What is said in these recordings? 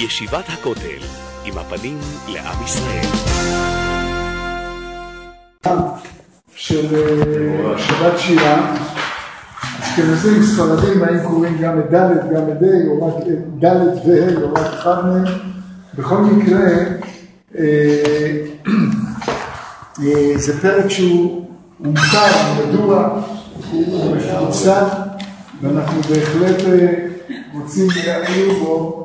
ישיבת הכותל, עם הפנים לעם ישראל. של שבת שירה, אשכנזים ספרדים היו קוראים גם את ד' גם את ה', או רק ד' וה', או רק אחד מהם. בכל מקרה, זה פרק שהוא מוכר, מדוע, הוא מפורסם, ואנחנו בהחלט רוצים להעיר בו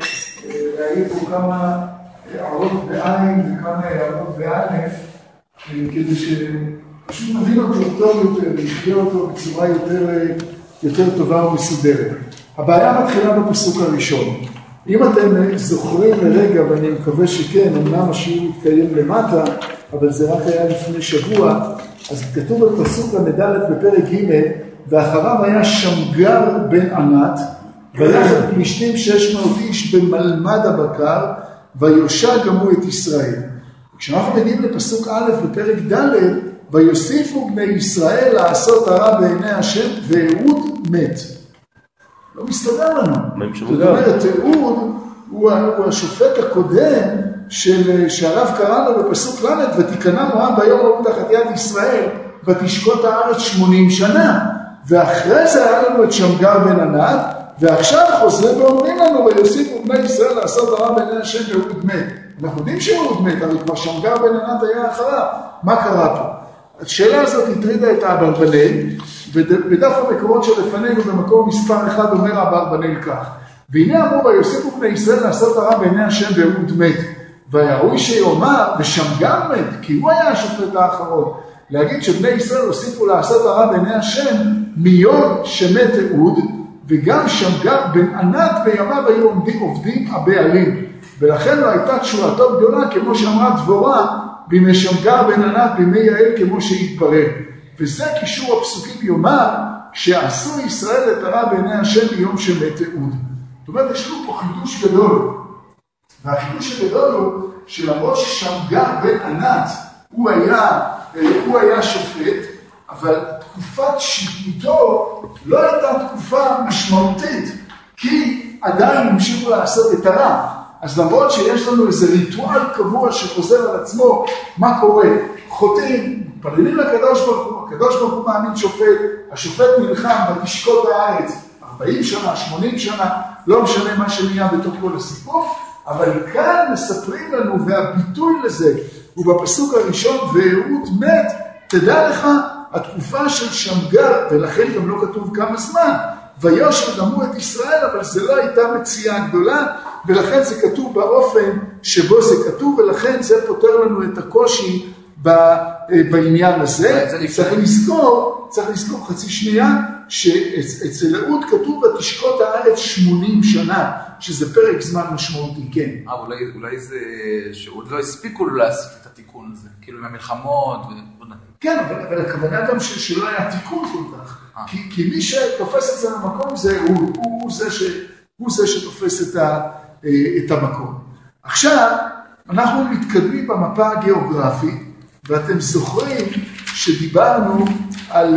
כמה הערות בעין וכמה הערות באלף, כדי שפשוט נבין אותו טוב יותר, ונשקיע אותו בצורה יותר טובה ומסודרת. הבעיה מתחילה בפסוק הראשון. אם אתם זוכרים לרגע, ואני מקווה שכן, אמנם השיעור מתקיים למטה, אבל זה רק היה לפני שבוע, אז כתוב בפסוק למדלת בפרק ג' ואחריו היה שמגר בן ענת, ויחד פלישתים 600 איש במלמד הבקר, ויושע גם הוא את ישראל. כשאנחנו מגיעים לפסוק א' בפרק ד', ויוסיפו בני ישראל לעשות הרע בעיני השם, ואהוד מת. לא מסתדר לנו. זאת אומרת, אהוד הוא השופט הקודם שהרב קרא לו בפסוק ל', ותיכנע מואב ביום ההוא תחת יד ישראל, ותשקוט הארץ 80 שנה. ואחרי זה היה לנו את שמגר בן ענת, ועכשיו חוזרים ואומרים לנו, ויוסיפו בני ישראל לעשות הרע בעיני השם, ואהוד מת. אנחנו יודעים שאהוד מת, אבל כבר שמגר בן ענת היה אחריו. מה קרה פה? השאלה הזאת הטרידה את האברבנאל, ובדף המקורות שלפנינו במקום מספר 1 אומר האברבנאל כך: והנה אמרו ויוסיפו בני ישראל לעשות הרע בעיני השם, ואהוד מת. והראוי שיאמר ושמגר מת, כי הוא היה השופט האחרון. להגיד שבני ישראל הוסיפו לעשות הרע בעיני השם מיום שמת אהוד, וגם שמגר בן ענת בימיו היו עובדים הבעלים, ולכן לא הייתה תשועתו גדולה כמו שאמרה דבורה בימי שמגר בן ענת בימי יעל, כמו שהתברר. וזה קישור הפסוקים יאמר שעשו ישראל את הרע בעיני השם ביום שמת אהוד. זאת אומרת, יש לנו פה חידוש גדול, והחידוש הגדול הוא שלמרות ששמגר בן ענת הוא היה שופט, אבל תקופת שיפוטו לא הייתה תקופה משמעותית, כי עדיין המשיכו לעשות את הרע. אז למרות שיש לנו איזה ריטואל קבוע שחוזר על עצמו, מה קורה? חוטאים, פרלים לקדוש ברוך הוא, הקדוש ברוך הוא מאמין שופט, השופט נלחם ותשקוט הארץ 40 שנה, 80 שנה, לא משנה מה שנהיה בתוך כל הסיפור, אבל כאן מספרים לנו, והביטוי לזה הוא בפסוק הראשון, ואהוד מת. תדע לך, התקופה של שמגר, ולכן גם לא כתוב כמה זמן, ויושע גם הוא את ישראל, אבל זה לא הייתה מציאה גדולה, ולכן זה כתוב באופן שבו זה כתוב, ולכן זה פותר לנו את הקושי בעניין הזה. צריך לזכור חצי שנייה, שאצל אהוד כתוב ותשקוט הארץ 80 שנה, שזה פרק זמן משמעותי, כן. אולי זה שעוד לא הספיקו לו לעשות את התיקון הזה, כאילו עם המלחמות. כן, אבל הכוונה גם שלא היה תיקון כל כך. כי מי שתופס את זה במקום זה הוא זה שתופס את המקום. עכשיו, אנחנו מתקדמים במפה הגיאוגרפית, ואתם זוכרים שדיברנו על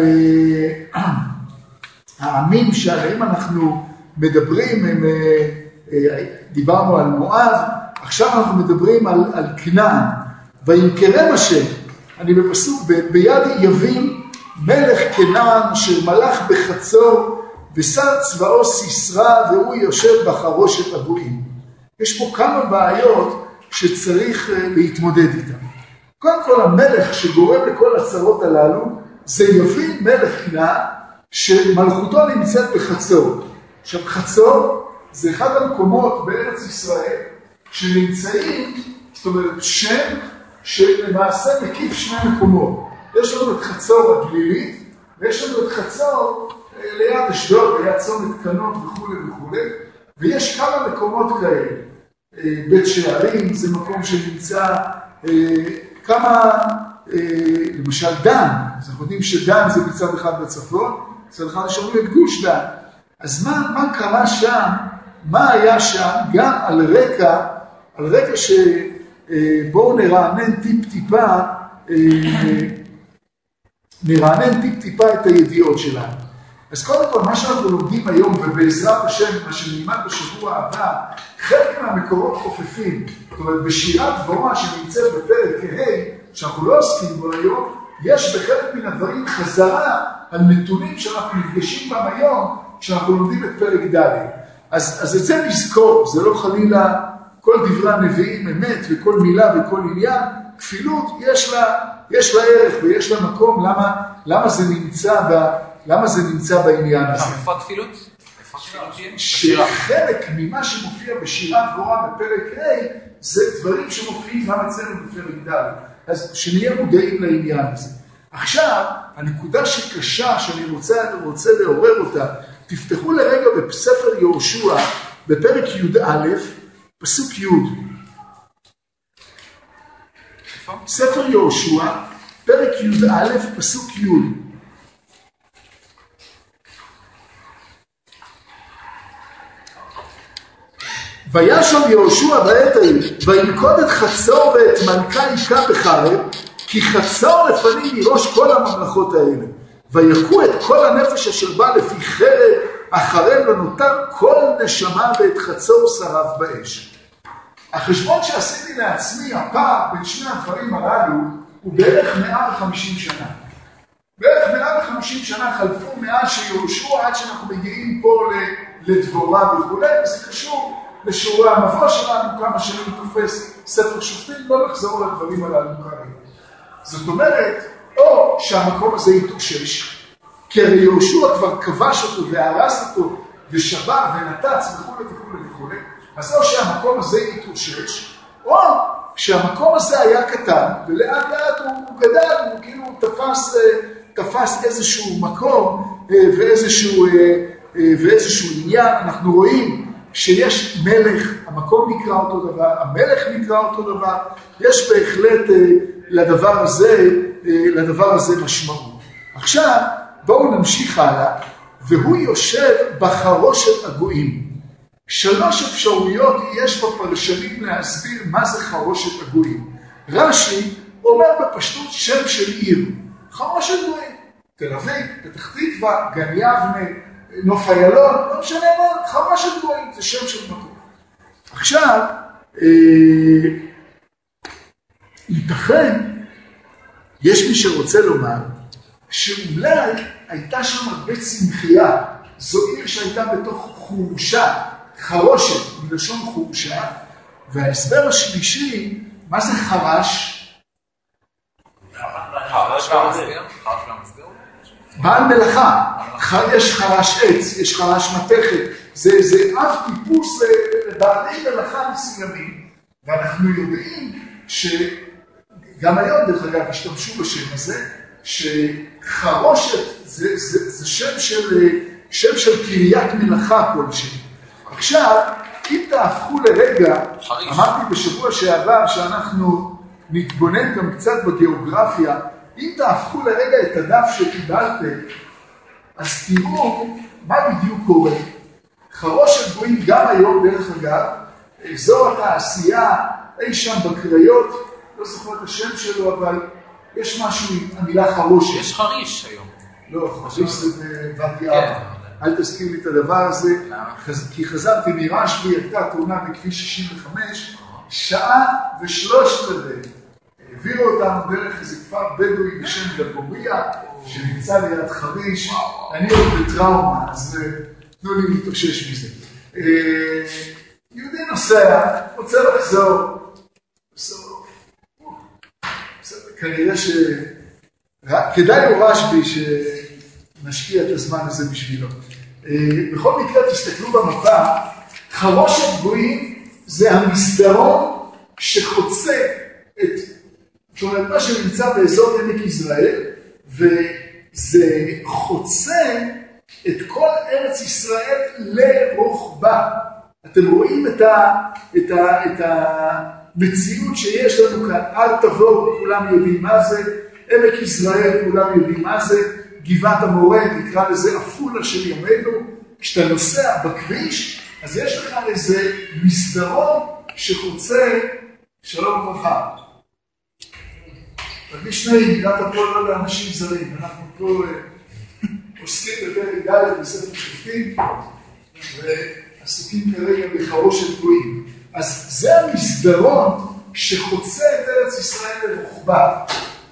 העמים שעליהם אנחנו מדברים, דיברנו על מואב, עכשיו אנחנו מדברים על כנען. וימכרם השם, אני בפסוק ביד יבין מלך כנען שמלך בחצור, ושר צבאו סיסרא, והוא יושב בחרושת הגויים. יש פה כמה בעיות שצריך להתמודד איתן. קודם כל, המלך שגורם לכל הצרות הללו זה יבין מלך כנען שמלכותו נמצאת בחצור. עכשיו, חצור זה אחד המקומות בארץ ישראל שנמצאים, זאת אומרת, שם שלמעשה מקיף שני מקומות. יש לנו את חצור הגלילית, ויש לנו את חצור ליד אשדוד, ליד צומת קנות וכו' וכו'. ויש כמה מקומות כאלה. בית שערים זה מקום שנמצא כמה, למשל דן. אז אנחנו יודעים שדן זה מצד אחד בצפון, מצד אחד שאומרים את גוש דן. אז מה קרה שם? מה היה שם? גם על רקע שבואו נרענן טיפ-טיפה את הידיעות שלנו. אז קודם כל, מה שאנחנו לומדים היום, ובעזרת השם, מה שנלמד בשבוע הבא, חלק מהמקורות חופפים, זאת אומרת, בשירת דבורה שנמצאת בפרק ה', שאנחנו לא עוסקים בו היום, יש בחלק מן הדברים חזרה על נתונים שאנחנו נפגשים בהם היום, כשאנחנו לומדים את פרק ד'. אז את זה נזכור, זה לא חלילה כל דברי הנביאים אמת, וכל מילה וכל עניין, כפילות, יש לה ערך ויש לה מקום, למה זה נמצא בעניין הזה. איפה הכפילות? שחלק ממה שמופיע בשירת דבורה בפרק ה' זה דברים שמופיעים גם אצלנו בפרק ד'. אז שנהיה מודעים לעניין הזה. עכשיו, הנקודה שקשה שאני רוצה לעורר אותה, תפתחו לרגע בספר יהושע, בפרק י"א, פסוק י'. ספר יהושע, פרק י"א, פסוק י'. וישב יהושע בעת ההיא, וילכוד את חצור ואת מלכה היכה בחרב, כי חצור לפנים מראש כל הממלכות האלה. ויכו את כל הנפש אשר בא לפי חרב החרב, ונותר כל נשמה ואת חצור שרף באש. החשבון שעשיתי לעצמי, הפער בין שני הדברים הללו, הוא בערך 150 שנה. בערך 150 שנה חלפו מאז שיהושע עד שאנחנו מגיעים פה לדבורה וכו', וזה קשור לשיעורי המבוא שלנו, כמה שנים תופס ספר שופטים, לא לחזור לדברים הללו כרגע. זאת אומרת, או שהמקום הזה יתאושש, כי הרי יהושע כבר כבש אותו והרס אותו ושבר ונתץ וכו' וכו' וכו', אז או שהמקום הזה יתאושש, או שהמקום הזה היה קטן ולאט לאט הוא גדל, הוא כאילו תפס איזשהו מקום ואיזשהו עניין. אנחנו רואים שיש מלך, המקום נקרא אותו דבר, המלך נקרא אותו דבר, יש בהחלט לדבר הזה משמעות. עכשיו בואו נמשיך הלאה, והוא יושב בחרושת הגויים. 3 אפשרויות יש בפרשנים להסביר מה זה חרושת הגויים. רש"י אומר בפשטות שם של עיר, חרושת גויים. תל אביב, פתח תקווה, גן יבנה, נוף איילון, לא משנה מה, חרושת גויים, זה שם של מקום. עכשיו, ייתכן, יש מי שרוצה לומר, שאולי הייתה שם הרבה צמחייה, זו עיר שהייתה בתוך חורשה, חרושת, מלשון חורשה, וההסבר השלישי, מה זה חרש? חרש והמסגר? בעל מלאכה, יש חרש עץ, יש חרש מתכת, זה אף טיפוס לבעלי מלאכה מסוימים, ואנחנו יודעים שגם היום דרך אגב השתמשו בשם הזה, שחרושת זה שם של קריית מלאכה כלשהי. עכשיו, אם תהפכו לרגע, אמרתי בשבוע שעבר שאנחנו נתבונן גם קצת בגיאוגרפיה, אם תהפכו לרגע את הדף שקיבלתם, אז תראו מה בדיוק קורה. חרושת גויים גם היום דרך אגב, אזור התעשייה אי שם בקריות, לא זוכר את השם שלו, אבל יש משהו עם המילה חרושת. יש חריש היום. לא, חריש זה בבת ים. אל תזכיר לי את הדבר הזה, כי חזרתי מרשב"י, הייתה תאונה בכביש 65, 1:03. העבירו אותנו דרך איזה כפר בדואי בשם דבוריה, שנמצא ליד חריש. אני עוד בטראומה, אז תנו לי להתאושש מזה. יהודי נוסע, רוצה לחזור, כנראה כדאי הוא רשב"י שנשקיע את הזמן הזה בשבילו. בכל מקרה תסתכלו במפה, חרושת גויים זה המסדרון שחוצה את, זאת אומרת מה שנמצא באזור עמק יזרעאל, וזה חוצה את כל ארץ ישראל לרוחבה. אתם רואים את המציאות שיש לנו כאן, אל תבואו, כולם יודעים מה זה, עמק יזרעאל, כולם יודעים מה זה, גבעת המורה, נקרא לזה עפולה של ימינו. כשאתה נוסע בכביש, אז יש לך איזה מסדרון שחוצה, שלום וברכה. תרגיש נעים, מידת הפה לא לאנשים זרים, אנחנו פה עוסקים בפרק ד' בספר שופטים, ועסוקים כרגע בחרושת גויים. אז זה המסדרון שחוצה את ארץ ישראל לרוחבה.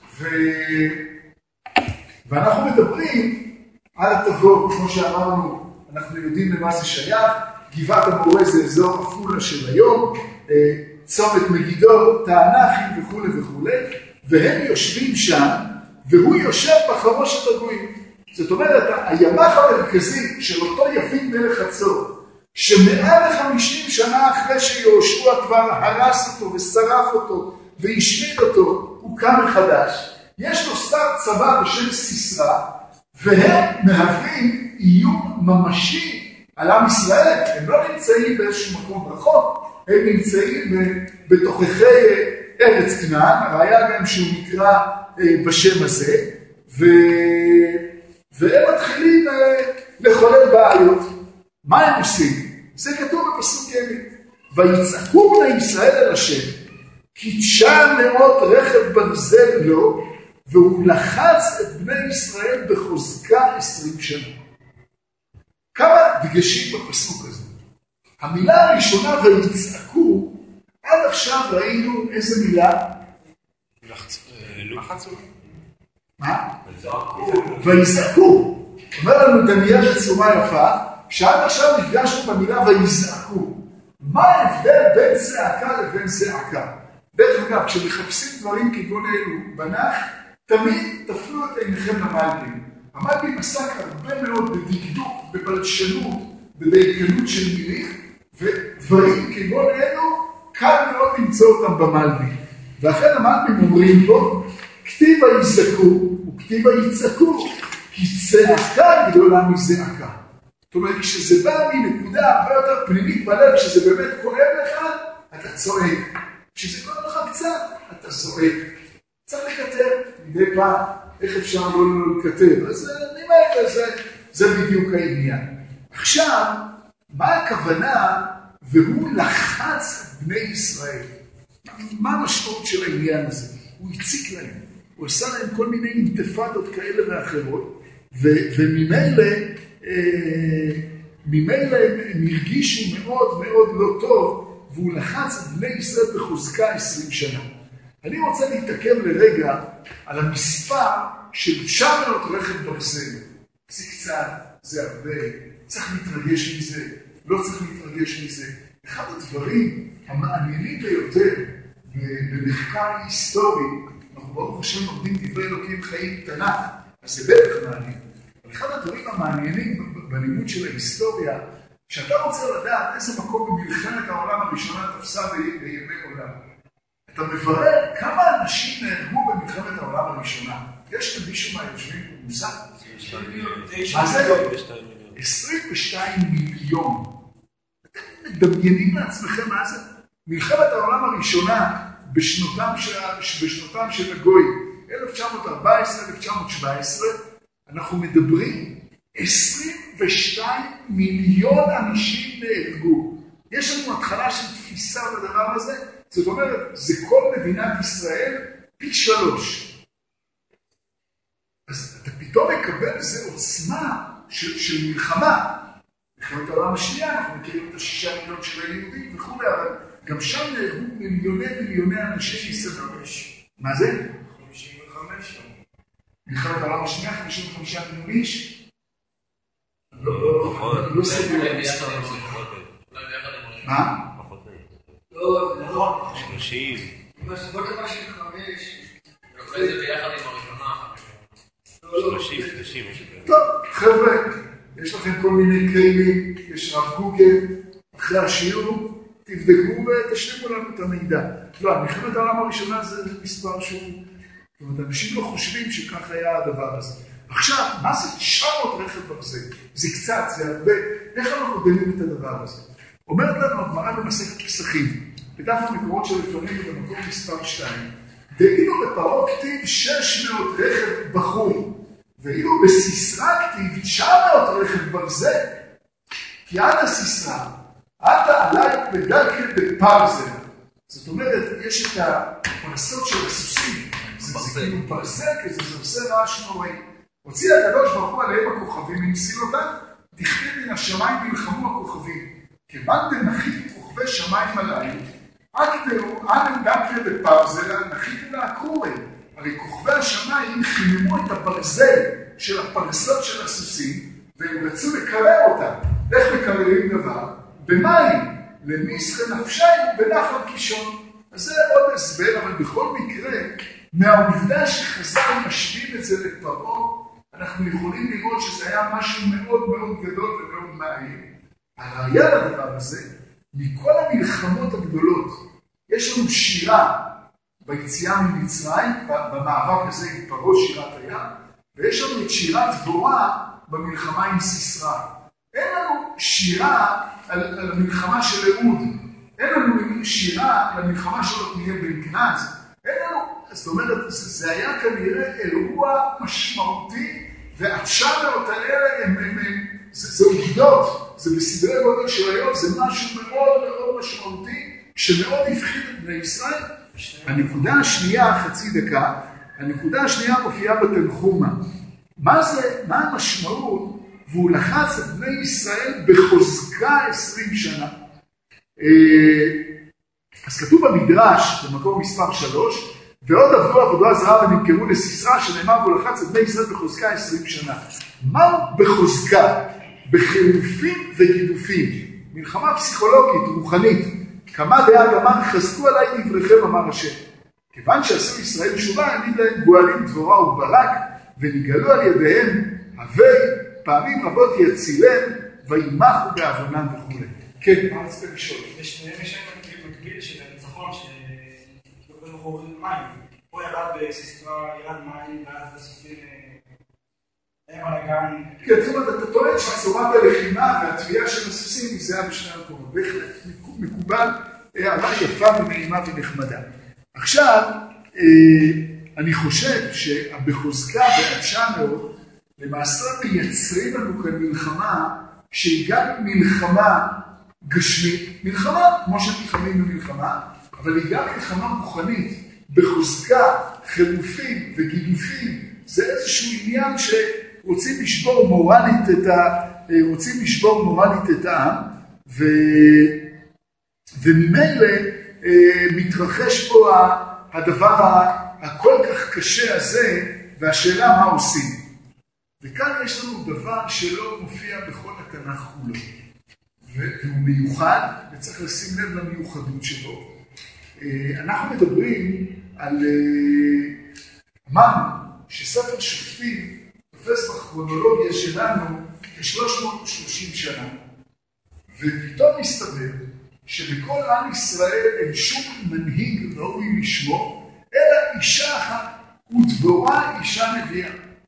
ואנחנו מדברים על התבור, כמו שאמרנו, אנחנו יודעים למה זה שייך, גבעת המורה זה אזור עפולה של היום, צומת מגידו, תענכים וכו' וכו', והם יושבים שם, והוא יושב בחרושת הגויים. זאת אומרת, הימ"ח המרכזי של אותו יפין מלך חצור, שמעל 50 שנה אחרי שיהושע כבר הרס אותו ושרף אותו והשמיד אותו, הוא קם מחדש. יש לו שר צבא בשם סיסרא, והם מהווים איום ממשי על עם ישראל. הם לא נמצאים באיזשהו מקום רחוק, הם נמצאים בתוככי ארץ כנען, הראיה גם שהוא נקרא בשם הזה, והם מתחילים לחולל בעיות. מה הם עושים? זה כתוב בפסוק י' ויצעקו בני ישראל אל השם, כי 900 רכב ברזל לו, והוא לחץ את בני ישראל בחוזקה 20 שנה. כמה דגשים בפסוק הזה. המילה הראשונה ויצעקו, עד עכשיו ראינו איזה מילה? לחצו. מה? ויזעקו. אומר לנו דניאל בצורה יפה, שעד עכשיו נפגשנו במילה ויזעקו. מה ההבדל בין צעקה לבין זעקה? דרך אגב, כשמחפשים דברים כגון אלו בנח, תמיד תפנו את עיניכם למלבים. המלבים עסק הרבה מאוד בדקדוק, בבלשנות, בדייקנות של מילים, ודברים כגון אלו קל מאוד למצוא אותם במלבים. ואכן המלבים אומרים בו, כתיב ויזעקו וכתיב ויצעקו, כי צעקה גדולה מזעקה. זאת אומרת, כשזה בא מנקודה הרבה יותר פנימית בלב, כשזה באמת כואב לך, אתה צועק. כשזה כואב לך קצת, אתה זועק. צריך לקטר מדי פעם, איך אפשר לא לקטר? אז זה בדיוק העניין. עכשיו, מה הכוונה? והוא לחץ את בני ישראל. מה המשמעות של העניין הזה? הוא הציק להם. הוא עשה להם כל מיני אינתיפאדות כאלה ואחרות, ממילא הם הרגישו מאוד מאוד לא טוב, והוא לחץ את בני ישראל בחוזקה 20 שנה. אני רוצה להתעכב לרגע על המספר של 900 רכב ברזל. זה קצת, זה הרבה, צריך להתרגש מזה, לא צריך להתרגש מזה. אחד הדברים המעניינים ביותר במחקר היסטורי, אנחנו ברוך השם לומדים דברי אלוקים חיים תנ"ך, אז זה בטח מעניין. אבל אחד הדברים המעניינים בלימוד של ההיסטוריה, שאתה רוצה לדעת איזה מקום במלחמת העולם הראשונה תפסה בימי עולם. אתה מברר כמה אנשים נהרגו במלחמת העולם הראשונה. יש למישהו מהיושבים במושג? מה זה? 22 מיליון. אתם מדמיינים לעצמכם מה זה? מלחמת העולם הראשונה בשנותם של הגויים, 1914-1917, אנחנו מדברים 22 מיליון אנשים נהרגו. יש לנו התחלה של תפיסה בדבר הזה, זאת אומרת, זה כל מדינת ישראל פי 3. אז אתה פתאום מקבל איזו עוצמה של מלחמה. מלחמת העולם השנייה, אנחנו מכירים את 6 מיליון של היהודים וכו', אבל גם שם נהרגו מיליוני אנשים מסביב. מה זה? 55. מלחמת העולם השנייה, 55 מיליון איש? לא סביר למספר הזה. מה? לא, נכון. 30. לא קבע של 5. אולי זה ביחד עם הראשונה. 30. טוב, חבר'ה, יש לכם כל מיני כלים, יש רב גוגל, אחרי השיעור, תבדקו ותשלימו לנו את המידע. לא, מלחמת העולם הראשונה זה מספר שהוא... זאת אומרת, אנשים לא חושבים שכך היה הדבר הזה. עכשיו, מה זה 900 רכב ברזל? זה קצת, זה הרבה. איך אנחנו דנים את הדבר הזה? אומרת לנו הגמרא במסכת פסחים, בדף המקורות שלפנינו במקום מספר 2, ואילו בפרעה כתיב 600 רכב בחור, ואילו בסיסרא כתיב 900 רכב ברזל. כי עד הסיסרא, עתה עלי בדרכי בפרזל. זאת אומרת, יש את הפרסות של הסוסים. זה כאילו ברזל, כי זה עושה רעש נוראי. הוציא הקדוש ברוך הוא עליהם הכוכבים ממסילותם, דכתיב מן השמיים נלחמו הכוכבים. כיוון דנחית כוכבי שמיים עליי, אנו גם בפרזל נחית לעקורי. הרי כוכבי השמיים חיממו את הברזל של הפרסות של הסוסים, והם רצו לקרר אותם. איך מקררים דבר? במים, למסחר נפשיים בנחל קישון. אז זה עוד הסבר, אבל בכל מקרה, מהעובדה שחז"ל משווים את זה לפרעה, אנחנו יכולים לראות שזה היה משהו מאוד מאוד גדול ומאוד מעניין. הראיה לדבר הזה, מכל המלחמות הגדולות, יש לנו שירה ביציאה ממצרים, במאבק הזה עם פרעה שירת הים, ויש לנו את שירת דבורה במלחמה עם סיסרא. אין לנו שירה על המלחמה של אהוד, אין לנו שירה על המלחמה של עתניאל בן כנז, אין לנו, זאת אומרת, זה היה כנראה אירוע משמעותי, והצ'אמרות האלה זה עובדות, זה בסדרי גודל של היום, זה משהו מאוד מאוד משמעותי, שמאוד הפחיד את בני ישראל. הנקודה השנייה, חצי דקה, הנקודה השנייה מופיעה בתנחומה. מה זה, מה המשמעות? והוא לחץ את בני ישראל בחוזקה 20 שנה. אז כתוב במדרש, במקום מספר 3, ועוד עבדו עבודה זרה ונמכרו לסיסרא, שנאמר והוא לחץ את בני ישראל בחוזקה 20 שנה. מה בחוזקה? בחילופים וגידופים. מלחמה פסיכולוגית, רוחנית. כמה דעה אמר, חזקו עליי דבריכם, אמר השם. כיוון שעשו ישראל תשובה, העמיד להם גואלים דבורה וברק, ונגאלו על ידיהם, הווי פעמים רבות יצילם, וימחו בעוונם וכו'. כן, מה רצית לשאול? ושניהם יש מקביל של הניצחון, שבכל מקום מים. פה ירד בסיסרא, ירד מים, ואז בסופים היה בלגן. כן, זאת אומרת, אתה טוען שצורת הלחימה והתביעה של הסוסים זה היה בשני המקומות. בהחלט, מקובל, הערה יפה ונעימה ונחמדה. עכשיו, אני חושב שבחוזקה ב-900, למעשה מייצרים לנו כאן מלחמה, שהיא גם מלחמה גשמית, מלחמה כמו שנלחמים במלחמה, אבל היא גם מלחמה רוחנית, בחוזקה, חילופים וגידופים, זה איזשהו עניין שרוצים לשבור מורלית את העם, וממילא מתרחש פה הדבר הכל כך קשה הזה, והשאלה מה עושים. וכאן יש לנו דבר שלא מופיע בכל התנ"ך כולו, והוא מיוחד, וצריך לשים לב למיוחדות שלו. אנחנו מדברים על, אמרנו, שספר שופטים תופס בכרונולוגיה שלנו כ-330 שנה. ופתאום מסתבר שבכל עם ישראל אין שום מנהיג ראוי לשמו, אלא אישה אחת, ודבורה אישה נביאה.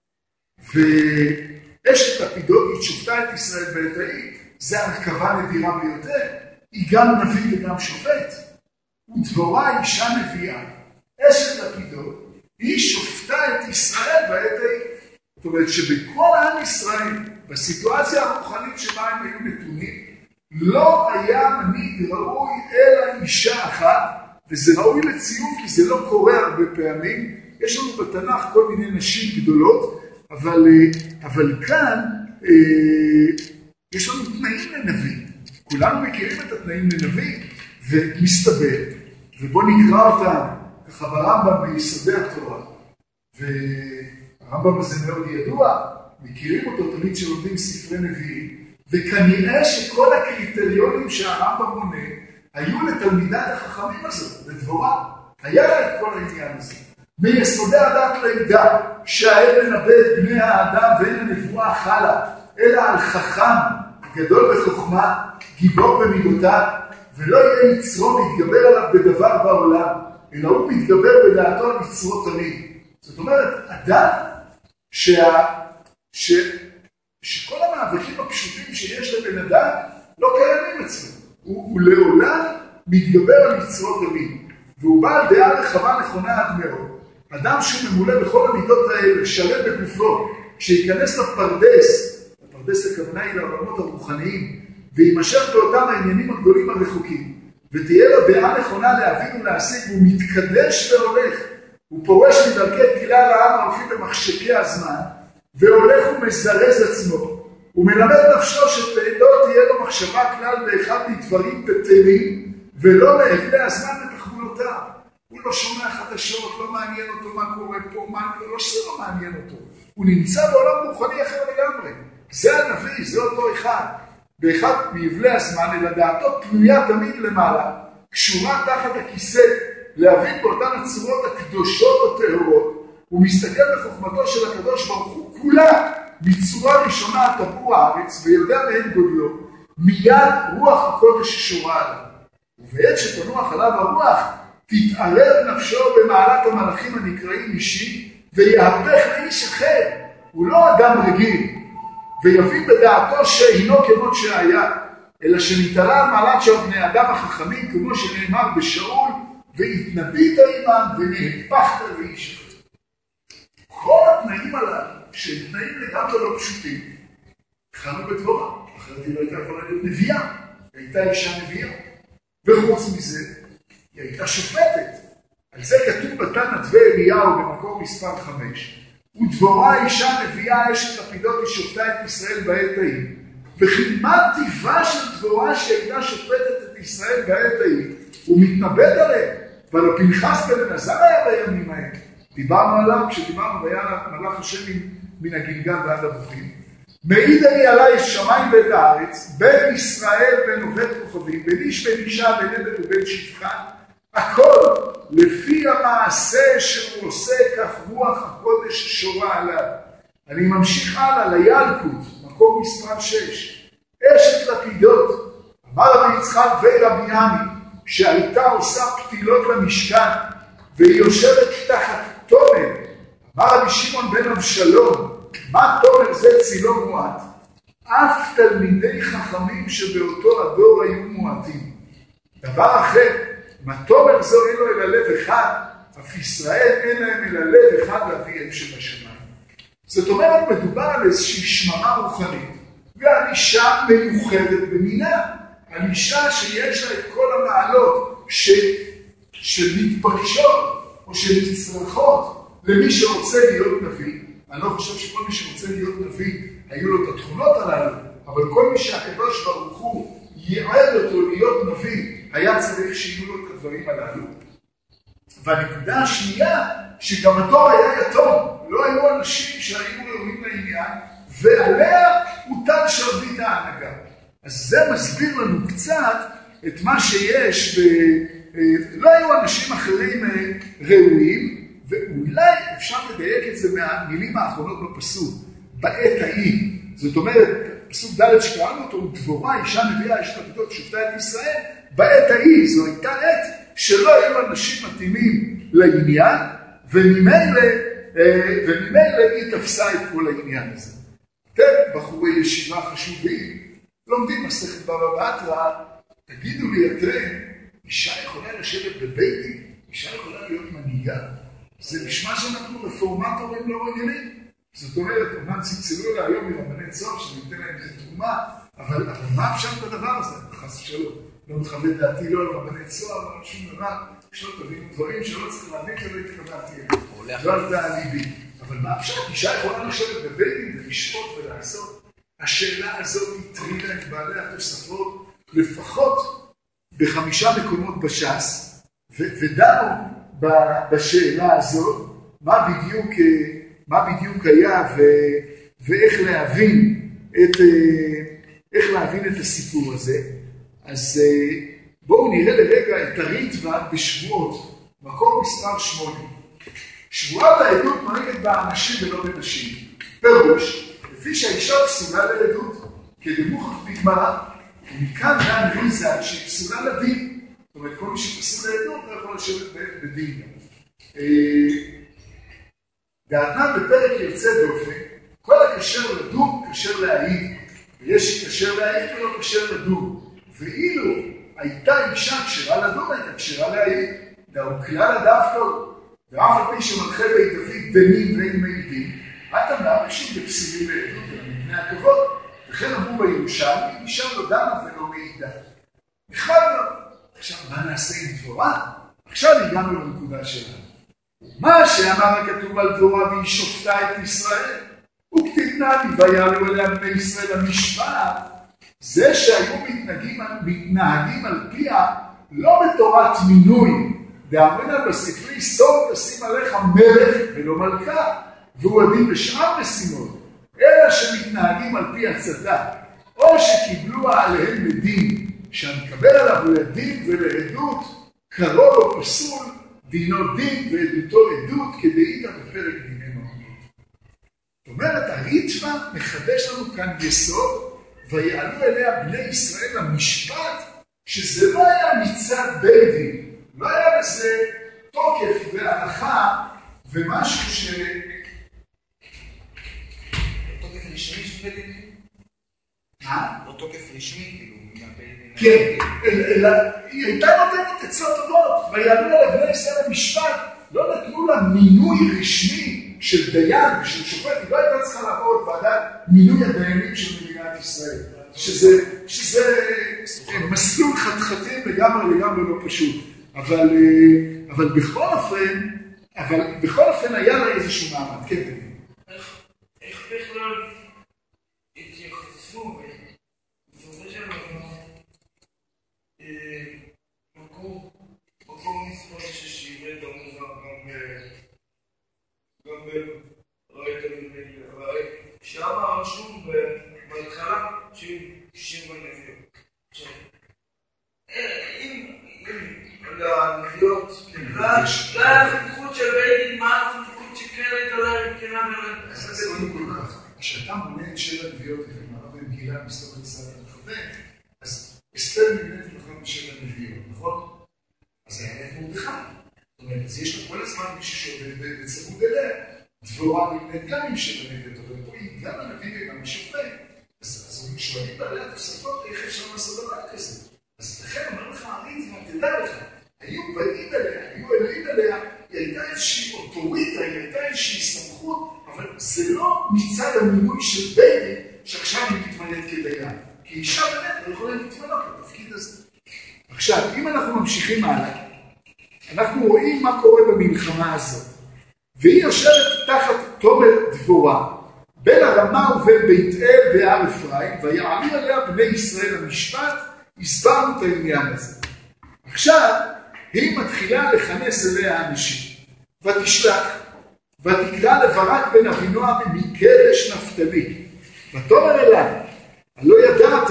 ואשת לפידות שופטה את ישראל בעת ההיא, זה הרכבה נדירה ביותר, היא גם נביא וגם שופט. ודבורה אישה נביאה, אשת לפידות, היא שופטה את ישראל בעת ההיא. זאת אומרת שבכל עם ישראל, בסיטואציה הרוחנית שבה הם היו נתונים, לא היה מנהיג ראוי אלא אישה אחת, וזה ראוי לציון כי זה לא קורה הרבה פעמים. יש לנו בתנ"ך כל מיני נשים גדולות, אבל כאן יש לנו תנאים לנביא. כולנו מכירים את התנאים לנביא, ומסתבר, ובוא נקרא אותם ככה ברמב"ם ביסודי התורה. והרמב"ם הזה מאוד ידוע, מכירים אותו תמיד שלומדים ספרי נביאים, וכנראה שכל הקריטריונים שהרמב"ם מונה היו לתלמידת החכמים הזאת, לדבורה. היה לה את כל העניין הזה. מיסודי הדת לידע, שהאל מנבא את בני האדם ואין הנבואה חלה, אלא על חכם, גדול בחוכמה, גיבור במידותיו, ולא יהיה יצרו מתגבר עליו בדבר בעולם, אלא הוא מתגבר בדעתו על יצרו תמיד. זאת אומרת, אדם שכל המאבקים הפשוטים שיש לבן אדם לא קיימים אצלו. הוא לעולם מתגבר על יצרו תמיד, והוא בעל דעה רחבה נכונה עד מאוד. אדם שממולא בכל המידות האלה, שלם בגופו, כשיכנס לפרדס, הפרדס הכוונה היא לעולמות הרוחניים, וימשך באותם העניינים הגדולים הרחוקים, ותהיה לו דעה נכונה להבין ולהשיג, והוא מתקדש והולך, הוא פורש מדרכי כלל העם ההולכים במחשקי הזמן, והולך ומזרז עצמו, ומלמד נפשו שלא תהיה לו מחשבה כלל באחד מדברים בטלים, ולא להבלי הזמן בתחבולותיו. הוא לא שומע חדשות, לא מעניין אותו מה קורה פה, לא שזה לא מעניין אותו. הוא נמצא בעולם רוחני אחר לגמרי. זה הנביא, זה אותו אחד. באחד מבלי הזמן, אלא דעתו תלויה תמיד למעלה, קשורה תחת הכיסא, להבין באותן הצורות הקדושות הטהורות, הוא מסתכל בחוכמתו של הקדוש ברוך הוא כולה, מצורה ראשונה תבוא הארץ, ויודע מהן גודלו, מיד רוח הקודש ששורה עליו. ובעת שתנוח עליו הרוח, תתערב נפשו במעלת המלאכים הנקראים אישי, ויהפך לאיש אחר. הוא לא אדם רגיל, ויבין בדעתו שאינו כמות שהיה, אלא שנתעלה על מעלת של בני אדם החכמים, כמו שנאמר בשאול, והתנבאת עמם ונהפכת לאיש אחר. כל התנאים הללו, שהם תנאים לגמרי לא פשוטים, חלו בדבורה, אחרת היא לא הייתה יכולה להיות נביאה, היא הייתה אישה נביאה. וחוץ מזה, היא הייתה שופטת. על זה כתוב בתנא דבי אליהו במקור מספר 5. ודבורה אישה נביאה אשת לפידות היא שופטה את ישראל בעת ההיא. וכי מה טיבה של דבורה שהייתה שופטת את ישראל בעת ההיא? הוא מתנבט עליהם. אבל פנחס בן אלעזר היה בימים האלה. דיברנו עליו כשדיברנו והיה מלאך השם מן הגלגל ועד הבוכים. מעיד אני עלי שמיים ואת הארץ, בין ישראל בין עובד כוכבים, בין איש בין אישה, בין עבד ובין שפחה, הכל לפי המעשה שהוא עושה, כך רוח הקודש שורה עליו. אני ממשיך הלאה לילקוט, מקום מספר 6. אשת לפידות, אמר רבי יצחק ורבי עמי, שהייתה עושה פתילות למשכן, והיא יושבת תחת תומר. אמר רבי שמעון בן אבשלום, מה תומר זה צילו מועט? אף תלמידי חכמים שבאותו הדור היו מועטים. דבר אחר, מה תומר זו אין לו אלא לב אחד, אף ישראל אין להם אלא לב אחד לאביהם שבשמיים. זאת אומרת, מדובר על איזושהי שממה רוחנית, ועל אישה מיוחדת במינה, על אישה שיש לה את כל המעלות שמתפרשות או שנצרכות למי שרוצה להיות נביא. אני לא חושב שכל מי שרוצה להיות נביא היו לו את התכונות הללו, אבל כל מי שהקדוש ברוך הוא ייעד אותו להיות נביא, היה צריך שיהיו לו את הדברים הללו. והנקודה השנייה, שגם התור היה יתום, לא היו אנשים שהיו ראויים לעניין, ועליה הוטל שרביט ההנהגה. אז זה מסביר לנו קצת את מה שיש, לא היו אנשים אחרים ראויים, ואולי אפשר לדייק את זה מהמילים האחרונות בפסוק, בעת ההיא. זאת אומרת, פסוק ד' שקראנו אותו, דבורה, אישה נביאה, אשת לפידות, שופטה את ישראל, בעת ההיא. זו הייתה עת שלא היו אנשים מתאימים לעניין, וממילא היא תפסה את כל העניין הזה. אתם, בחורי ישיבה חשובים, לומדים מסכת בבא בתרא, תגידו לי אתם, אישה יכולה לשבת בבית דין, אישה יכולה להיות מנהיגה. זה נשמע שאנחנו רפורמטורים לא רגילים. זאת אומרת, אומנם צלצלו לה היום מרבני צוהר שניתן להם את תרומה, אבל מה אפשר את הדבר הזה? חס ושלום, לא מתחווה דעתי לא על רבני צוהר, לא על שום דבר, שלא תבינו דברים שלא צריך להבין שלא התכוונתי אליהם. לא על דעה ליבי. אבל מה אפשר? אישה יכולה לשבת בבית דין ולשפוט ולעשות. השאלה הזאת הטרידה את בעלי התוספות לפחות ב5 מקומות בש"ס, ודנו בשאלה הזאת, מה בדיוק היה ואיך להבין את הסיפור הזה. אז בואו נראה לרגע את הריטב"א בשבועות, מקום מספר 8. שבועת העדות נוהגת באנשים ולא בנשים. פירוש, לפי שהאישה פסולה לעדות, כדמוכח בגמרא, ומכאן דן ריז"ל שהיא פסולה לדין. זאת אומרת, כל מי שפסול לעדות לא יכול לשבת בדין. דעתנן בפרק יוצא דופן, כל הקשר לדון קשר להעיד, ויש קשר להעיד ולא קשר לדון. ואילו הייתה אישה קשרה לדון, הייתה קשרה להעיד, דאו כלל הדווקא הוא, ואף על פי שמנחה בית דוד דנים ואין מעידים, אתם להרשים בפסילים לעדות ולמבנה הכבוד, וכן אמרו בירושלמי, אישה לא דנה ולא מעידה. בכלל לא. עכשיו, מה נעשה עם דבורה? עכשיו הגענו לנקודה שלנו. מה שאמר הכתוב על דבורה והיא שופטה את ישראל, וכתיב תמנעני ויעלו אליה בני ישראל המשפט, זה שהיו מתנהגים על פיה, לא בתורת מינוי, דאמרינן בספרי סוף תשים עליך מלך ולא מלכה, והוא הדין בשאר משימות, אלא שמתנהגים על פי הצתה, או שקיבלו עליהם לדין, שהנקבל עליו לדין ולעדות, קרוב או פסול, דינו דין ועדותו עדות, כדאית בפרק דיני ממונות. זאת אומרת, הריטב"א מחדש לנו כאן יסוד, ויעלו אליה בני ישראל למשפט, שזה לא היה מצד בית דין, לא היה לזה תוקף והלכה ומשהו ש... תוקף רשמי של בית דין? לא תוקף רשמי, כאילו, מהבית דין. כן, אלא היא הייתה נותנת עצות טובות, ויעלו אליה בני ישראל למשפט, לא נתנו לה מינוי רשמי של דיין ושל שופט, היא לא הייתה צריכה לעבור את ועדת מינוי הדיינים של מדינת ישראל. שזה מסלול חתחתים לגמרי לא פשוט. אבל בכל אופן היה לה איזשהו מעמד. כן, תגיד. איך בכלל התייחסו בסופו של מקום מספר ששירי דמוזה גם בראית המנהל, אבל שם רשום בהתחלה 60 בנביאות. עכשיו, אם הנביאות, זה הסמכות של בית דין, מה הסמכות שכן הייתה להם מבחינה באמת? אז זה קודם כל ככה, כשאתה מונה את 7 נביאות לגמרא במגילה מסתובבת ישראל המכוון, אז אסתר נמנית לכם ב7 נביאות, נכון? אז זה היה את מרדכי. זאת אומרת, אז יש לה כל הזמן מישהו שעובד בצמוד אליה, דבורה נמנית גם עם 7 נביאות, אבל פה היא גם הנביא וגם השופט. אז הם שואלים בעלי התוספות, איך אפשר לעשות דבר כזה? אז לכן אומר לך הריטב"א, תדע לך, היו באים אליה, היו אלים אליה, היא הייתה איזושהי אוטוריטה, היא הייתה איזושהי סמכות, אבל זה לא מצד המינוי של בית דין, שעכשיו היא מתמלאת כדיין. כי אישה באמת לא יכולה להתמלות לתפקיד הזה. עכשיו, אם אנחנו ממשיכים הלאה, אנחנו רואים מה קורה במלחמה הזאת. והיא יושבת תחת תומר דבורה, בין הרמה ובין בית אל בהר אפרים, ויעלו עליה בני ישראל למשפט, הסברנו את העניין הזה. עכשיו, היא מתחילה לכנס אליה אנשים, ותשלח, ותקרא לברק בן אבינועם מקדש נפתלי, ותאמר אליו, הלא ידעת,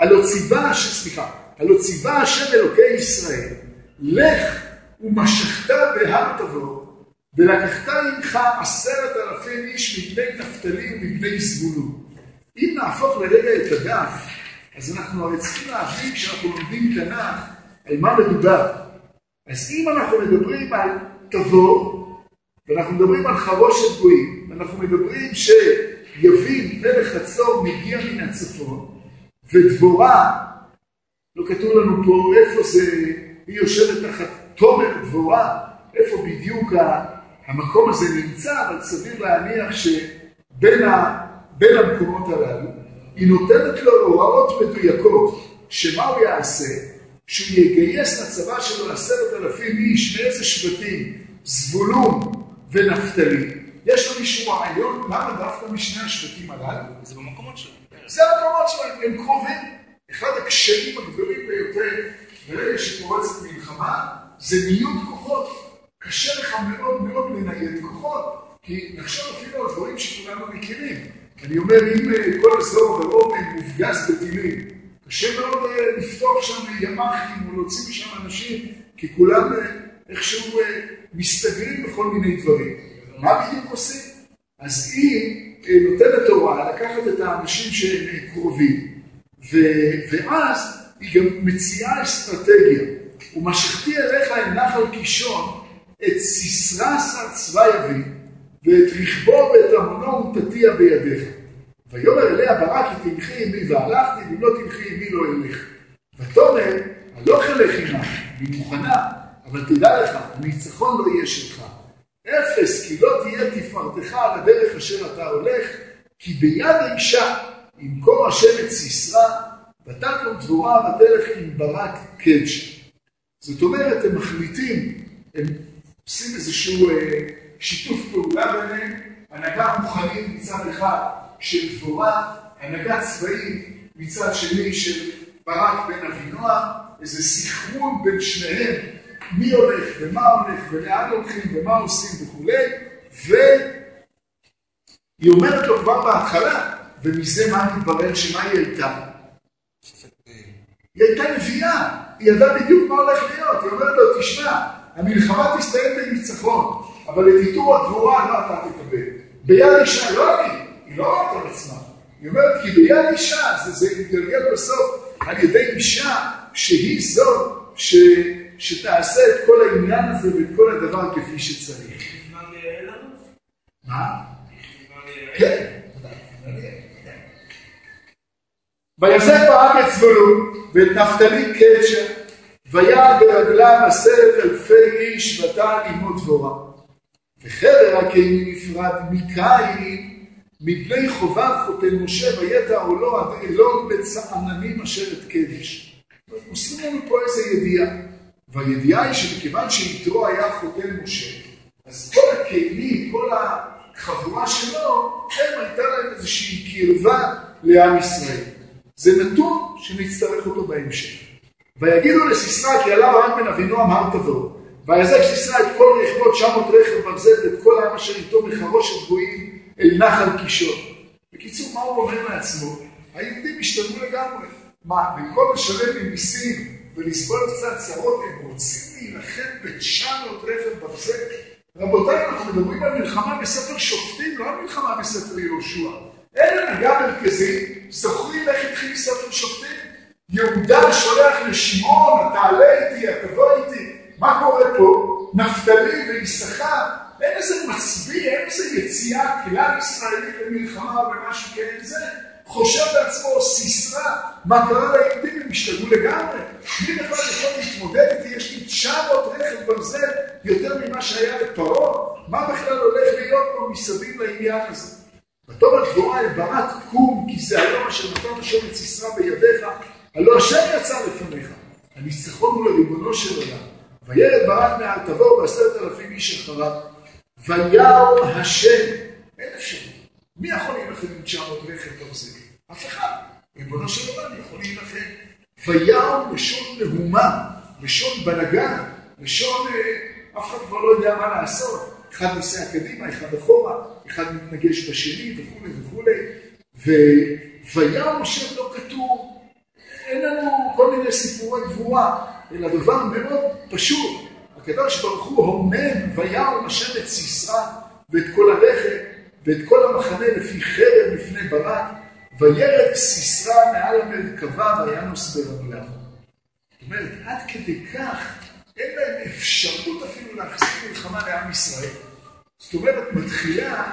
הלא ציווה השם אלוקי ישראל, לך ומשכת בהר תבור, ולקחת עמך 10,000 איש מבני נפתלי ומבני זבולון. אם נהפוך לרגע את הדף, אז אנחנו הרי צריכים להבין כשאנחנו לומדים תנ"ך על מה מדובר. אז אם אנחנו מדברים על תבור, ואנחנו מדברים על חרושת גויים, ואנחנו מדברים שיבין מלך חצור מגיע מן הצפון, ודבורה, לא כתוב לנו פה איפה זה, היא יושבת תחת תומר דבורה, איפה בדיוק המקום הזה נמצא, אבל סביר להניח שבין המקומות הללו, היא נותנת לו הוראות מדויקות, שמה הוא יעשה? שהוא יגייס לצבא שלו 10,000 איש מאיזה שבטים, זבולון ונפתלי. יש לו מישהו רעיון, למה דווקא משני השבטים הללו? זה במקומות שלהם. זה המקומות שלהם, הם קרובים. אחד הקשיים הגדולים ביותר, ברגע שפורצת מלחמה, זה ניוד כוחות. קשה לך מאוד מאוד לנייד כוחות, כי נחשב אפילו על דברים שכולנו מכירים. אני אומר, אם כל אזור הדרום מופגז בטילים, קשה מאוד לפתוח שם ימ"חים או להוציא משם אנשים, כי כולם איכשהו מסתגרים בכל מיני דברים. מה בדיוק עושים? אז היא נותנת הוראה לקחת את האנשים שהם קרובים, ואז היא גם מציעה אסטרטגיה. ומשכתי אליך אל נחל קישון את סיסרא שר צבא יביא, ואת רכבו ואת המונו ותתיה בידיך. ויאמר אליה ברק, כי תלכי עמי והלכתי, ואם לא תלכי עמי לא אלך. ותאמר, הלוך אלך עמך, היא מוכנה, אבל תדע לך, הניצחון לא יהיה שלך. אפס, כי לא תהיה תפארתך על הדרך אשר אתה הולך, כי ביד האישה ימכור השם את סיסרא, ותקום דבורה ותלך עם ברק קדש. זאת אומרת, הם מחליטים, הם עושים איזשהו שיתוף פעולה ביניהם, הנהגה מוכנים מצד אחד של דבורה, הנהגה צבאית מצד שני של ברק בן אבינועם, איזה סחרון בין שניהם, מי הולך ומה הולך ולאן הולכים ומה עושים וכולי, והיא אומרת לו כבר בהתחלה, ומזה מה מתברר שמה היא הייתה? היא הייתה נביאה, היא ידעה בדיוק מה הולך להיות, היא אומרת לו, תשמע, המלחמה תסתיים בניצחון, אבל את עיטור הגבורה לא אתה תקבל. ביד אישה, לא אני, היא לא אומרת על עצמה. היא אומרת, כי ביד אישה, זה מתגלגל בסוף על ידי אישה שהיא זו שתעשה את כל העניין הזה ואת כל הדבר כפי שצריך. מה? כן. ויוסף ברק את זבולון ואת נפתלי קדשה, ויעל ברגליו 10,000 איש ותעל עמו דבורה. וחדר הקייני נפרד מקין מבני חובב חותן משה ויתע עולו עד אלון בצעננים אשר את קדש. עושים לנו פה איזה ידיעה, והידיעה היא שמכיוון שיתרו היה חותן משה, אז כל הקייני, כל החבורה שלו, הם הייתה להם איזושהי קרבה לעם ישראל. זה נתון שנצטרך אותו בהמשך. ויגידו לסיסרא כי עליו ברק בן אבינועם הר תבור. ויזק סיסרא את כל רכבות 900 רכב ברזל ואת כל העם אשר איתו מחרושת גויים אל נחל קישון. בקיצור, מה הוא אומר לעצמו? היהודים השתלמו לגמרי. מה, במקום לשלם עם מיסים ולסבול קצת צרות, הם רוצים להילחם ב-900 רכב ברזל? רבותיי, אנחנו מדברים על מלחמה בספר שופטים, לא על מלחמה בספר יהושע. אין הנהגה מרכזית, זוכרים איך התחיל ספר שופטים? יהודה שולח לשמעון, תעלה איתי, תבוא איתי. מה קורה פה? נפתלי ויששכר, אין איזה מצביא, אין איזה יציאה כלל ישראלית למלחמה ומשהו כאלה זה. חושב לעצמו, סיסרא, מה קרה ליהודים? הם השתגעו לגמרי. מי בכלל יכול להתמודד איתי? יש לי 900 רכב ברזל יותר ממה שהיה לפרעה. מה בכלל הולך להיות פה מסביב לעניין הזה? ותאמר דבורה אל ברק, קום, כי זה היום אשר נתן השם את סיסרא בידיך, הלא השם יצא לפניך. הניצחון הוא לריבונו של עולם. וירד ברק מהר תבור ו10,000 איש אחריו. וירא השם, אין אפשרות. מי יכול להילחם עם 900 רכב ברזל? אף אחד. ריבונו של עולם יכול להילחם. וירא לשון מהומה, לשון בלגן, לשון אף אחד כבר לא יודע מה לעשות. אחד נוסע קדימה, אחד אחורה, אחד מתנגש בשני וכו' וכו'. וירא השם לא כתוב. אין לנו כל מיני סיפורי גבורה, אלא דבר מאוד פשוט. הקדוש ברוך הוא הומם וירא השם את סיסרא ואת כל הרכב ואת כל המחנה לפי חרב לפני ברק, וירד סיסרא מעל המרכבה וינוס ברגליו. זאת אומרת, עד כדי כך אין להם אפשרות אפילו להחזיק מלחמה לעם ישראל. זאת אומרת, מתחילה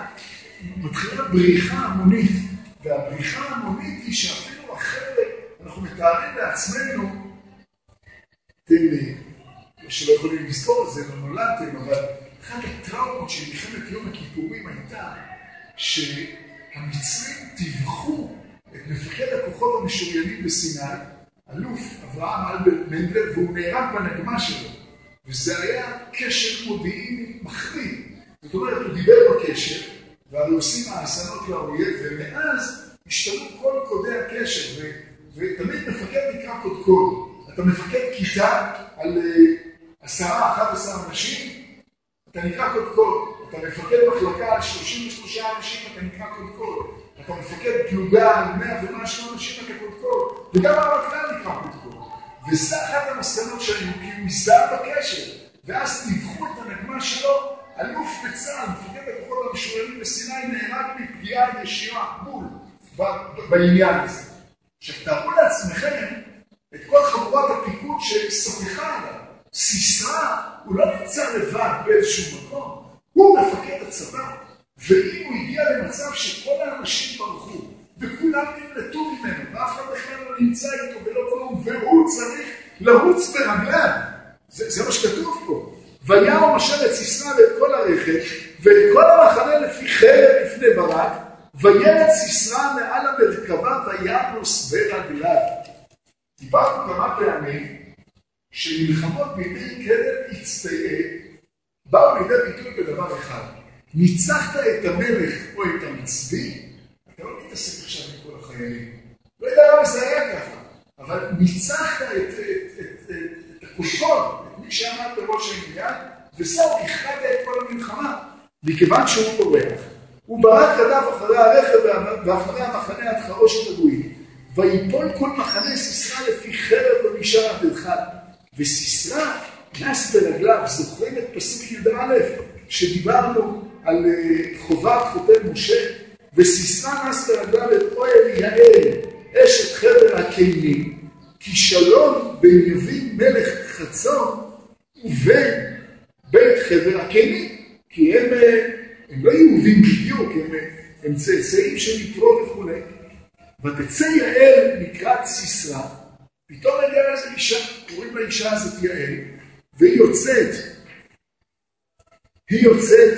בריחה המונית, והבריחה המונית היא שאפילו אחרת אנחנו מתארים לעצמנו, אתם שלא יכולים לזכור את זה, לא נולדתם, אבל אחת הטראומות של מלחמת יום הכיפורים הייתה שהמצרים טיווחו את מפקד הכוחות המשוריינים בסיני, אלוף אברהם אלברט מנדלר, והוא נהרג בנגמה שלו, וזה היה קשר מודיעיני מחריד. זאת אומרת, הוא דיבר בקשר, והרי עושים האזנות לאויב, ומאז השתנו כל קודי הקשר, ותמיד מפקד נקרא קודקוד. אתה מפקד כיתה על 10-11 אנשים, אתה נקרא קודקוד. אתה מפקד מחלקה על 33 אנשים, אתה נקרא קודקוד. אתה מפקד פלוגה על 100 ומשהו אנשים, אתה קודקוד. וגם הרמטכ"ל נקרא קודקוד. וזה אחת המסקנות שהיו, כי הוא מזדהה בקשר. ואז טיווחו את הנגמה שלו, אלוף בצה"ל, מפקד הכוחות המשוריינים בסיני, נהרג מפגיעה ישירה מול בעניין הזה. עכשיו תארו לעצמכם את כל חבורת הפיקוד ששוחחה עליו. סיסרא הוא לא נמצא לבד באיזשהו מקום, הוא מפקד הצבא. ואם הוא הגיע למצב שכל האנשים ברחו וכולם נמלטו ממנו ואף אחד בכלל לא נמצא איתו ולא כלום, והוא צריך לרוץ ברגליו, זה מה שכתוב פה. וירא השם את סיסרא ואת כל הרכב ואת כל המחנה לפי חרב לפני ברק, וירד סיסרא מעל המרכבה וינוס ברגליו. דיברנו כמה פעמים שמלחמות בימי קדם באו לידי ביטוי בדבר אחד. ניצחת את המלך או את המצביא, אתה לא להתעסק עכשיו עם כל החיילים. לא יודע למה זה היה ככה, אבל ניצחת את הכוחות, את מי שעמד בראש העניין, וזהו, הכרעת את כל המלחמה, מכיוון שהוא בורח. הוא ברק רדף אחרי הרכב ואחרי המחנה עד חרושת הגויים, ויפול כל מחנה סיסרא לפי חרב ומשער עד אחד, וסיסרא נס ברגליו. זוכרים את פסוק י"א שדיברנו על חובת חותם משה, וסיסרא נס ברגליו את אוהל יעל אשת חבר הקיינים, כישלון בין יבין מלך חצור ובין בית חבר הקיינים, כי הם לא יהודים בדיוק, הם צאצאים של יתרו וכו'. ותצא יעל לקראת סיסרא, פתאום הגיעה איזו אישה, קוראים לאישה הזאת יעל, והיא יוצאת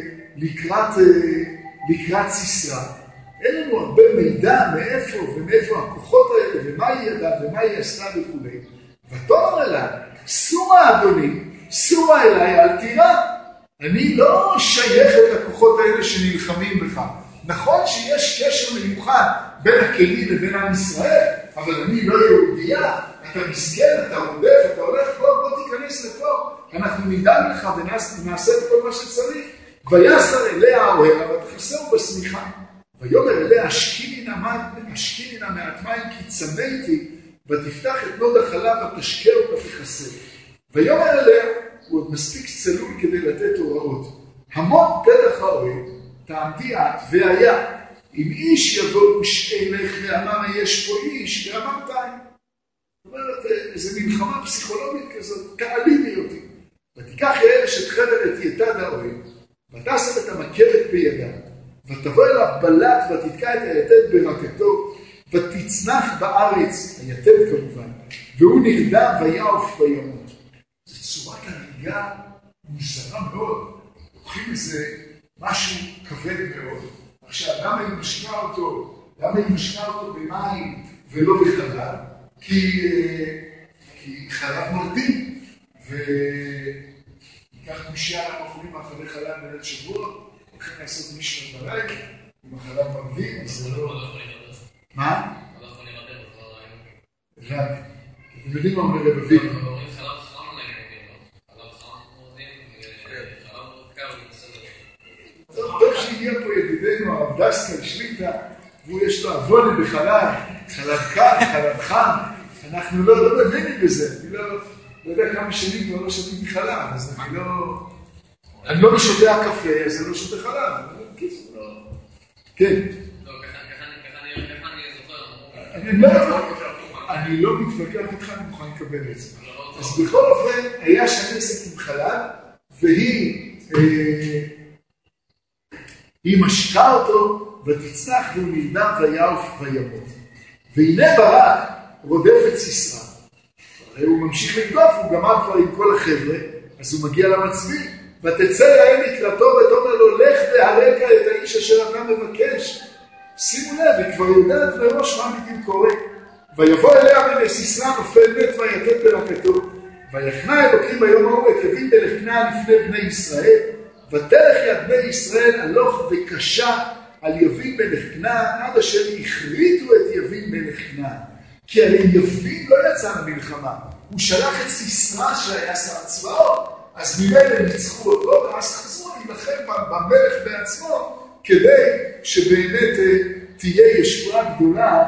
לקראת סיסרא. אין לנו הרבה מידע מאיפה ומאיפה הכוחות האלה, ומה היא ידעה ומה היא עשתה וכו'. ותאמר לה, סורה אדוני, סורה אליי, אל תירא. אני לא שייך את הכוחות האלה שנלחמים בך. נכון שיש קשר מיוחד בין הכלים לבין עם ישראל, אבל אני לא יהודייה, אתה מסכן, אתה רודף, אתה הולך פה, בוא תיכנס לפה, אנחנו נדאג לך ונעשה את כל מה שצריך. ויסר אליה האוהלה ותכסהו בשמיכה, ויאמר אליה השקיני נא מעט מים כי צמאתי, ותפתח את נוד החלב ותשקה ותכסה. ויאמר אליה, הוא עוד מספיק צלול כדי לתת הוראות, המון פתח האוהל תעמדי את, והיה אם איש יבוא ושאלך ואמר יש פה איש, ואמרת אין. זאת אומרת, איזו מלחמה פסיכולוגית כזאת, תעלימי אותי. ותיקח יעל אשת חבר את יתד האוהל, ותשם את המקבת בידה, ותבוא אל הבלט ותתקע את היתד ברקתו, ותצנח בארץ, היתד כמובן, והוא נרדם ויעוף וימות. זו צורת הריגה מוזרה מאוד. לוקחים איזה משהו כבד מאוד. עכשיו, למה היא משקעה אותו? במים ולא בחלב? כי חלב מרדים. וכך משעה אנחנו אוכלים מאכלי חלב בליל שבוע, הולכים לעשות משנה בלילה, עם החלב מרדים, אז זה לא... מה? רק. אתם יודעים מה אומר רב אביב? טוב שהגיע פה ידידנו הרב דסקל שליטה, והוא יש לו עוונה בחלב, חלב קר, חלב חם, אנחנו לא מבינים בזה, אני לא יודע כמה שנים כבר לא שתיתי חלב, אז אני לא משותה קפה, אז אני לא שותה חלב, כן. אני לא מתווכח איתך, אני מוכן לקבל את זה. אז בכל אופן, היה שם עסק עם חלב, והיא משקה אותו, ותצנח והוא נרדם ויעוף וימות. והנה ברק רודף את סיסרא. הוא ממשיך לרדוף, הוא גמר כבר עם כל החבר'ה, אז הוא מגיע למצביא. ותצא יעל לקראתו ותאמר לו, לך והרג את האיש אשר אתה מבקש. שימו לב, היא כבר יודעת מראש מה בדיוק קורה. ויבוא אליה ולסיסרא נופל מת ויתד ברקתו. ויחנה אלוקים ביום ההוא את יבין מלך כנען לפני בני ישראל. ותלך יד בני ישראל הלוך וקשה על יבין מלך כנען עד אשר הכריתו את יבין מלך כנען. כי הרי יבין לא יצא למלחמה. הוא שלח את סיסרא שהיה שר צבאות. אז ממילא ניצחו אותו, ואז חזרו להילחם במלך בעצמו, כדי שבאמת תהיה ישועה גדולה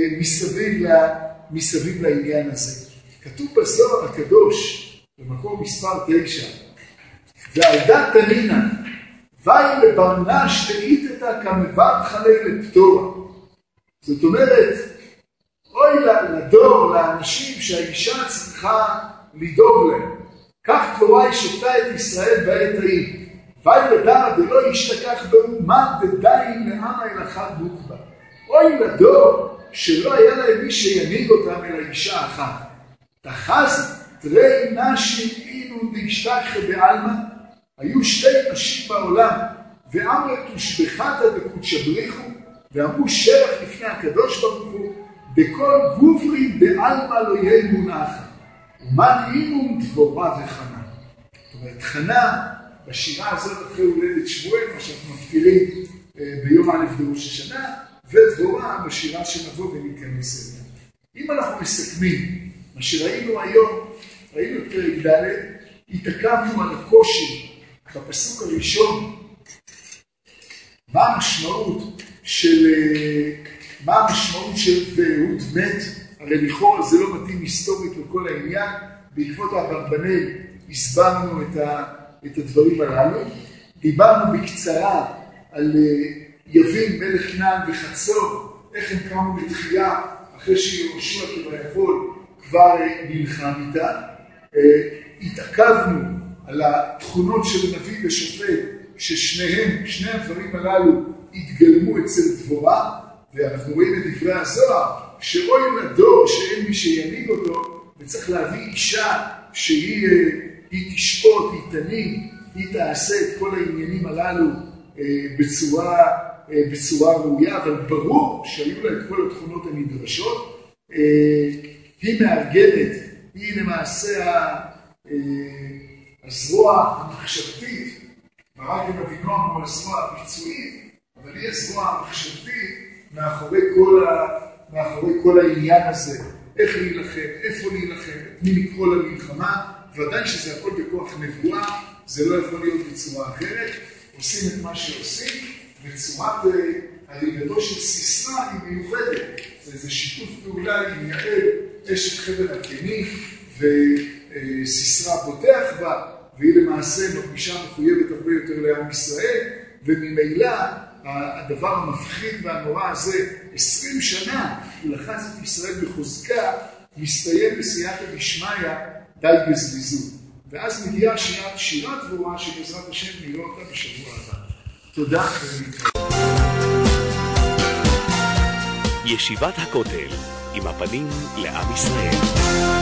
מסביב לעניין הזה. כתוב בזוהר הקדוש, במקום מספר 9, ועל דת תנינה, ואי לברנה שתאיתתה כמבד חלי לפתורה. זאת אומרת, אוי לדור, לאנשים שהאישה צריכה לדאוג להם. כך תבואה שופטה את ישראל בעת ההיא. ואי לדמה דלא ישתכח באומה דדיין לעמה אל אחד נוקבה. אוי לדור שלא היה להם מי שינהיג אותם אל האישה אחת. תחז תרי נשים אינו דשתכחה בעלמא. היו שתי נשים בעולם, ואמרו תושבחתא דקודשבריחו, ואמרו שבח לפני הקדוש ברוך הוא, בכל גוברי בעלמא לא יהיה מונחה. ומה נהימום דבורה וחנה. זאת אומרת, חנה, בשירה הזאת אחרי הולדת שבועל, מה שאנחנו מזכירים ביום א' בראש השנה, ודבורה בשירה שנבוא וניכנס אליה. אם אנחנו מסכמים, מה שראינו היום, ראינו את פרק ד', התעכבנו על הקושי בפסוק הראשון, מה המשמעות של ואהוד מת, הרי לכאורה זה לא מתאים היסטורית לכל העניין, בעקבות האברבנאל הסברנו את הדברים הללו, דיברנו בקצרה על יבין מלך כנען וחצור, איך הם קמו לתחייה אחרי שיהושע כביכול כבר נלחם איתה, התעכבנו על התכונות של נביא ושופט, ששניהם, שני הדברים הללו התגלמו אצל דבורה, ואנחנו רואים את דברי הזוהר, שאוי לדור שאין מי שינהיג אותו, וצריך להביא אישה שהיא תשפוט, היא תנהיג, היא תעשה את כל העניינים הללו בצורה ראויה, אבל ברור שהיו לה את כל התכונות הנדרשות. היא מארגנת, היא למעשה הזרוע המחשבתית, ברק אבינו אמרו הזרוע הביצועית, אבל היא הזרוע המחשבתית מאחורי כל העניין הזה. איך להילחם, איפה להילחם, את מי לקרוא למלחמה, ודאי שזה הכל בכוח נבואה, זה לא יכול להיות בצורה אחרת. עושים את מה שעושים, וצורת הריגתו של סיסרא היא מיוחדת. זה איזה שיתוף פעולה עם יעל, אשת חבר הקני, וסיסרא פותח בה, והיא למעשה מרגישה מחויבת הרבה יותר לעם ישראל, וממילא הדבר המפחיד והנורא הזה, 20 שנה, הוא לחץ את ישראל בחוזקה, מסתיים בסייעתא דשמיא די בזריזות. ואז מגיעה שירת דבורה שבעזרת השם נראה אותה בשבוע הבא. תודה. ישיבת הכותל, עם הפנים לעם ישראל.